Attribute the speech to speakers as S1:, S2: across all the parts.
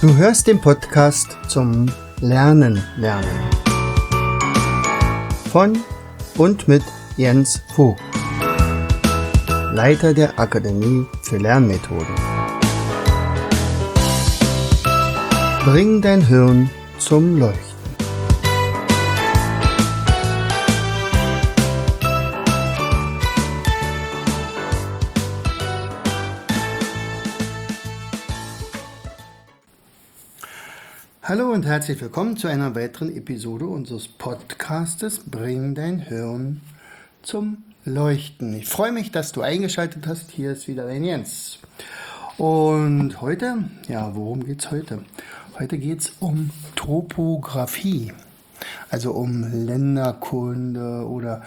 S1: Du hörst den Podcast zum Lernen. Von und mit Jens Vogt, Leiter der Akademie für Lernmethoden. Bring dein Hirn zum Leuchten. Hallo und herzlich willkommen zu einer weiteren Episode unseres Podcastes Bring dein Hirn zum Leuchten. Ich freue mich, dass du eingeschaltet hast. Hier ist wieder dein Jens. Und heute, worum geht es heute? Heute geht es um Topographie, also um Länderkunde oder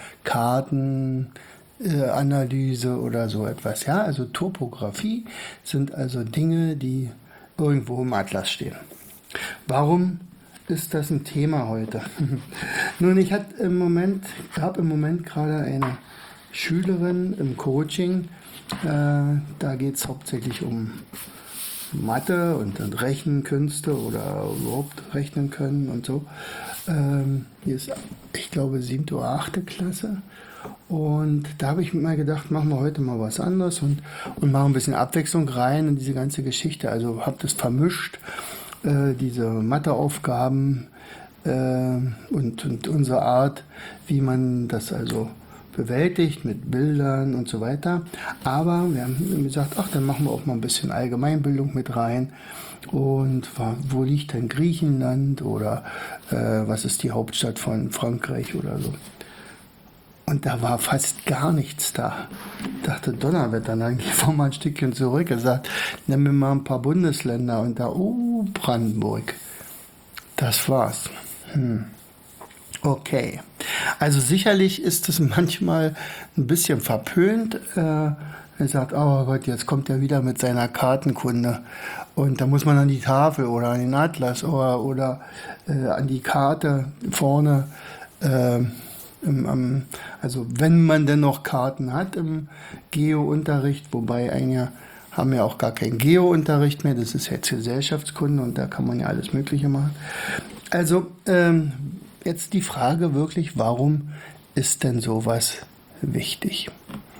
S1: Kartenanalyse oder so etwas. Ja, also Topographie sind also Dinge, die irgendwo im Atlas stehen. Warum ist das ein Thema heute? Nun, ich habe im Moment gerade eine Schülerin im Coaching. Da geht es hauptsächlich um Mathe und Rechenkünste oder überhaupt rechnen können und so. Hier ist, ich glaube, 7. oder 8. Klasse. Und da habe ich mir mal gedacht, machen wir heute mal was anderes und machen ein bisschen Abwechslung rein in diese ganze Geschichte. Also habe das vermischt. Diese Matheaufgaben und unsere Art, wie man das also bewältigt mit Bildern und so weiter. Aber wir haben gesagt, dann machen wir auch mal ein bisschen Allgemeinbildung mit rein. Und wo liegt denn Griechenland oder was ist die Hauptstadt von Frankreich oder so. Und da war fast gar nichts da. Ich dachte, Donnerwetter, dann gehe ich mal ein Stückchen zurück. Er sagt, nimm mir mal ein paar Bundesländer und da, Brandenburg. Das war's. Okay. Also sicherlich ist es manchmal ein bisschen verpönt. Er sagt, oh Gott, jetzt kommt er wieder mit seiner Kartenkunde. Und da muss man an die Tafel oder an den Atlas oder an die Karte vorne. Also wenn man denn noch Karten hat im Geo-Unterricht, wobei einige haben ja auch gar keinen Geo-Unterricht mehr, das ist jetzt Gesellschaftskunde und da kann man ja alles Mögliche machen. Also jetzt die Frage wirklich, warum ist denn sowas wichtig?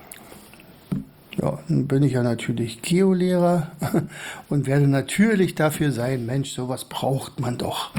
S1: Ja, nun bin ich ja natürlich Geolehrer und werde natürlich dafür sein, Mensch, sowas braucht man doch.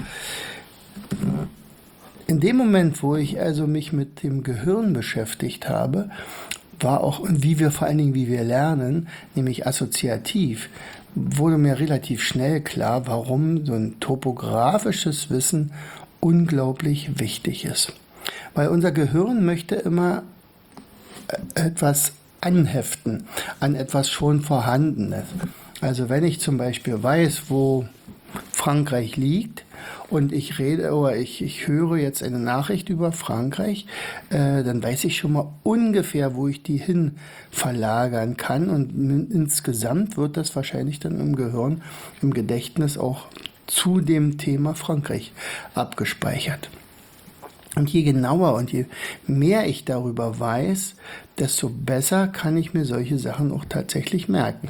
S1: In dem Moment, wo ich also mich mit dem Gehirn beschäftigt habe, war auch, und wie wir lernen, nämlich assoziativ, wurde mir relativ schnell klar, warum so ein topografisches Wissen unglaublich wichtig ist. Weil unser Gehirn möchte immer etwas anheften an etwas schon Vorhandenes. Also wenn ich zum Beispiel weiß, wo Frankreich liegt und ich höre jetzt eine Nachricht über Frankreich, dann weiß ich schon mal ungefähr, wo ich die hin verlagern kann und insgesamt wird das wahrscheinlich dann im Gehirn, im Gedächtnis auch zu dem Thema Frankreich abgespeichert. Und je genauer und je mehr ich darüber weiß, desto besser kann ich mir solche Sachen auch tatsächlich merken.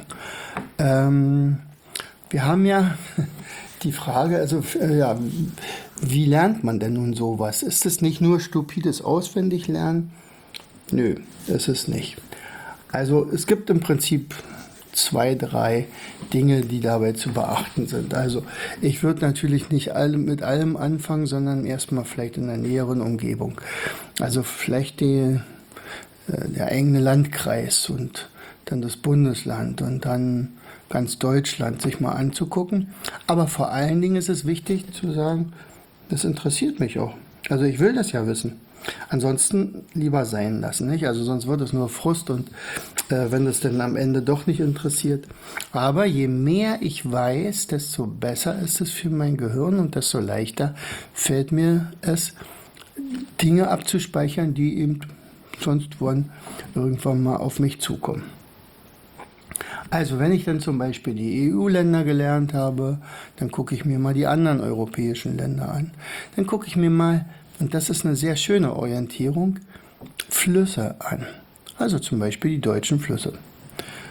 S1: Wir haben ja die Frage, wie lernt man denn nun sowas? Ist es nicht nur stupides Auswendiglernen? Nö, ist es nicht. Also es gibt im Prinzip 2, 3 Dinge, die dabei zu beachten sind. Also ich würde natürlich nicht mit allem anfangen, sondern erstmal vielleicht in der näheren Umgebung. Also vielleicht der eigene Landkreis und dann das Bundesland und dann ganz Deutschland sich mal anzugucken. Aber vor allen Dingen ist es wichtig zu sagen, das interessiert mich auch. Also ich will das ja wissen. Ansonsten lieber sein lassen, nicht? Also sonst wird es nur Frust und wenn das dann am Ende doch nicht interessiert. Aber je mehr ich weiß, desto besser ist es für mein Gehirn und desto leichter fällt mir es, Dinge abzuspeichern, die eben sonst irgendwann mal auf mich zukommen. Also wenn ich dann zum Beispiel die EU-Länder gelernt habe, dann gucke ich mir mal die anderen europäischen Länder an. Dann gucke ich mir mal, und das ist eine sehr schöne Orientierung, Flüsse an. Also zum Beispiel die deutschen Flüsse.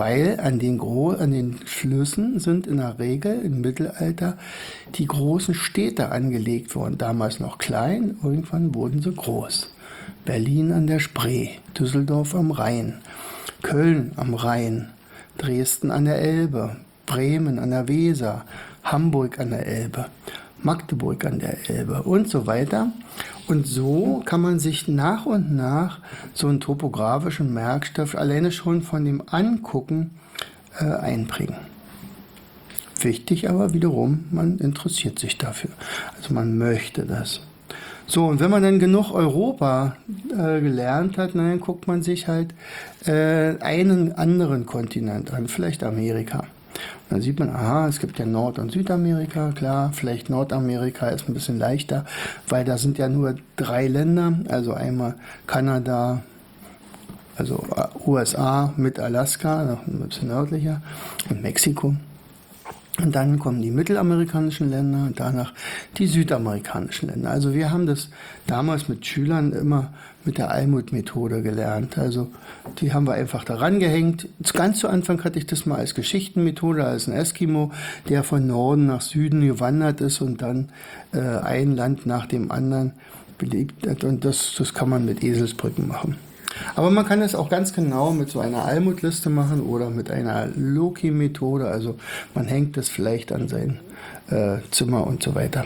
S1: weil an den Flüssen sind in der Regel im Mittelalter die großen Städte angelegt worden. Damals noch klein, irgendwann wurden sie groß. Berlin an der Spree, Düsseldorf am Rhein, Köln am Rhein, Dresden an der Elbe, Bremen an der Weser, Hamburg an der Elbe, Magdeburg an der Elbe und so weiter. Und so kann man sich nach und nach so einen topografischen Merkstoff alleine schon von dem Angucken einbringen. Wichtig aber wiederum, man interessiert sich dafür. Also man möchte das. So, und wenn man dann genug Europa gelernt hat, dann guckt man sich halt einen anderen Kontinent an, vielleicht Amerika. Und dann sieht man, aha, es gibt ja Nord- und Südamerika, klar, vielleicht Nordamerika ist ein bisschen leichter, weil da sind ja nur 3 Länder, also einmal Kanada, also USA mit Alaska, noch ein bisschen nördlicher, und Mexiko. Und dann kommen die mittelamerikanischen Länder und danach die südamerikanischen Länder. Also wir haben das damals mit Schülern immer mit der Almut-Methode gelernt. Also die haben wir einfach daran gehängt. Ganz zu Anfang hatte ich das mal als Geschichtenmethode, als ein Eskimo, der von Norden nach Süden gewandert ist und dann ein Land nach dem anderen belebt hat. Und das kann man mit Eselsbrücken machen. Aber man kann es auch ganz genau mit so einer Almut-Liste machen oder mit einer Loki-Methode. Also man hängt das vielleicht an sein Zimmer und so weiter.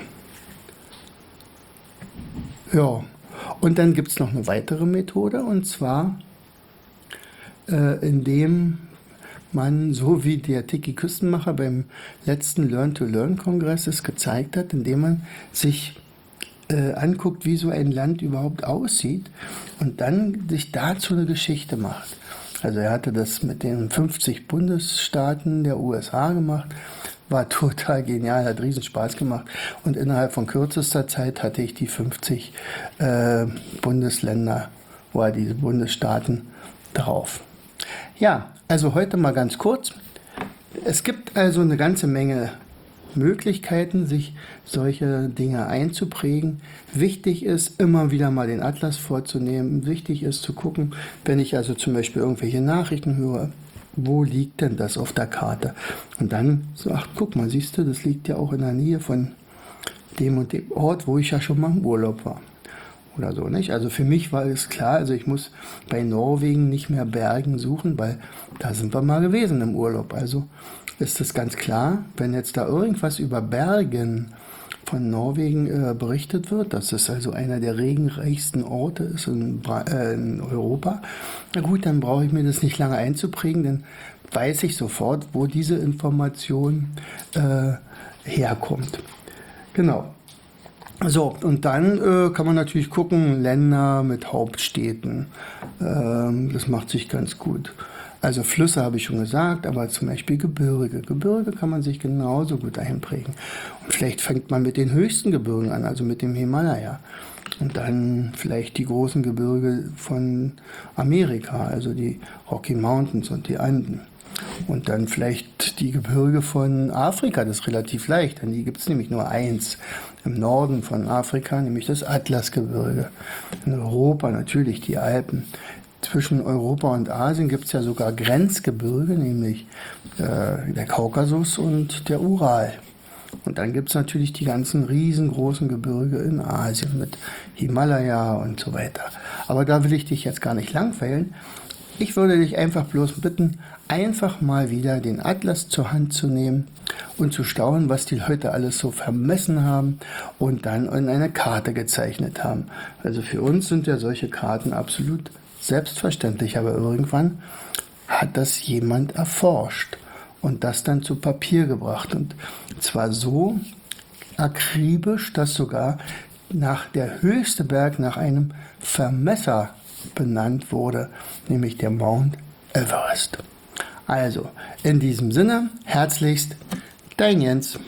S1: Ja, und dann gibt es noch eine weitere Methode, und zwar indem man, so wie der Tiki Küstenmacher beim letzten Learn-to-Learn-Kongress es gezeigt hat, indem man sich anguckt, wie so ein Land überhaupt aussieht und dann sich dazu eine Geschichte macht. Also er hatte das mit den 50 Bundesstaaten der USA gemacht, war total genial, hat riesen Spaß gemacht und innerhalb von kürzester Zeit hatte ich die 50 Bundesländer oder diese Bundesstaaten drauf. Ja, also heute mal ganz kurz. Es gibt also eine ganze Menge Möglichkeiten, sich solche Dinge einzuprägen. Wichtig ist, immer wieder mal den Atlas vorzunehmen. Wichtig ist zu gucken, wenn ich also zum Beispiel irgendwelche Nachrichten höre, wo liegt denn das auf der Karte? Und dann so, ach guck mal, siehst du, das liegt ja auch in der Nähe von dem und dem Ort, wo ich ja schon mal im Urlaub war. Oder so, nicht? Also für mich war es klar, also ich muss bei Norwegen nicht mehr Bergen suchen, weil da sind wir mal gewesen im Urlaub. Also ist es ganz klar, wenn jetzt da irgendwas über Bergen von Norwegen berichtet wird, dass es also einer der regenreichsten Orte ist in Europa, na gut, dann brauche ich mir das nicht lange einzuprägen, dann weiß ich sofort, wo diese Information herkommt. Genau. So, und dann kann man natürlich gucken, Länder mit Hauptstädten, das macht sich ganz gut. Also Flüsse habe ich schon gesagt, aber zum Beispiel Gebirge. Gebirge kann man sich genauso gut einprägen. Und vielleicht fängt man mit den höchsten Gebirgen an, also mit dem Himalaya. Und dann vielleicht die großen Gebirge von Amerika, also die Rocky Mountains und die Anden. Und dann vielleicht die Gebirge von Afrika, das ist relativ leicht, denn die gibt es nämlich nur eins im Norden von Afrika, nämlich das Atlasgebirge. In Europa natürlich die Alpen. Zwischen Europa und Asien gibt es ja sogar Grenzgebirge, nämlich der Kaukasus und der Ural. Und dann gibt es natürlich die ganzen riesengroßen Gebirge in Asien mit Himalaya und so weiter. Aber da will ich dich jetzt gar nicht langweilen. Ich würde dich einfach bloß bitten, einfach mal wieder den Atlas zur Hand zu nehmen und zu staunen, was die Leute alles so vermessen haben und dann in eine Karte gezeichnet haben. Also für uns sind ja solche Karten absolut selbstverständlich, aber irgendwann hat das jemand erforscht und das dann zu Papier gebracht. Und zwar so akribisch, dass sogar der höchste Berg nach einem Vermesser benannt wurde, nämlich der Mount Everest. Also, in diesem Sinne, herzlichst, dein Jens.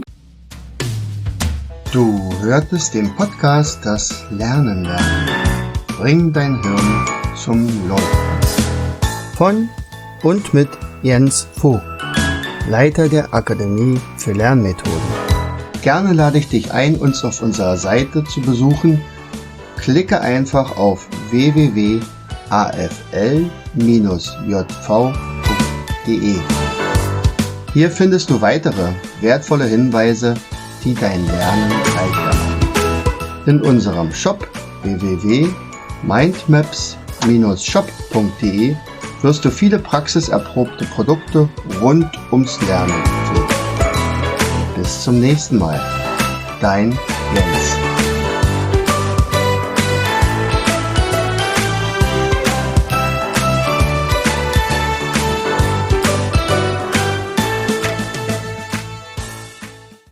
S2: Du hörtest den Podcast Das Lernen lernen. Bring dein Hirn zum Laufen.
S1: Von und mit Jens Vogt, Leiter der Akademie für Lernmethoden.
S2: Gerne lade ich dich ein, uns auf unserer Seite zu besuchen. Klicke einfach auf www.afl-jv.de mindmaps.de. Hier findest du weitere wertvolle Hinweise, die dein Lernen leichter machen. In unserem Shop www.mindmaps-shop.de wirst du viele praxiserprobte Produkte rund ums Lernen finden. Bis zum nächsten Mal. Dein Jens.